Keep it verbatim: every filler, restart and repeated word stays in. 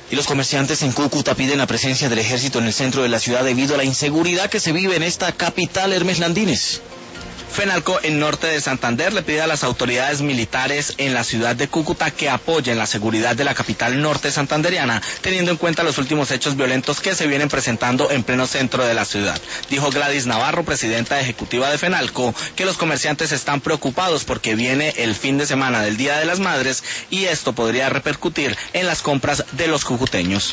Y los comerciantes en Cúcuta piden la presencia del ejército en el centro de la ciudad debido a la inseguridad que se vive en esta capital. Hermes Landines. FENALCO en Norte de Santander le pide a las autoridades militares en la ciudad de Cúcuta que apoyen la seguridad de la capital norte santanderiana, teniendo en cuenta los últimos hechos violentos que se vienen presentando en pleno centro de la ciudad. Dijo Gladys Navarro, presidenta ejecutiva de FENALCO, que los comerciantes están preocupados porque viene el fin de semana del Día de las Madres y esto podría repercutir en las compras de los cucuteños.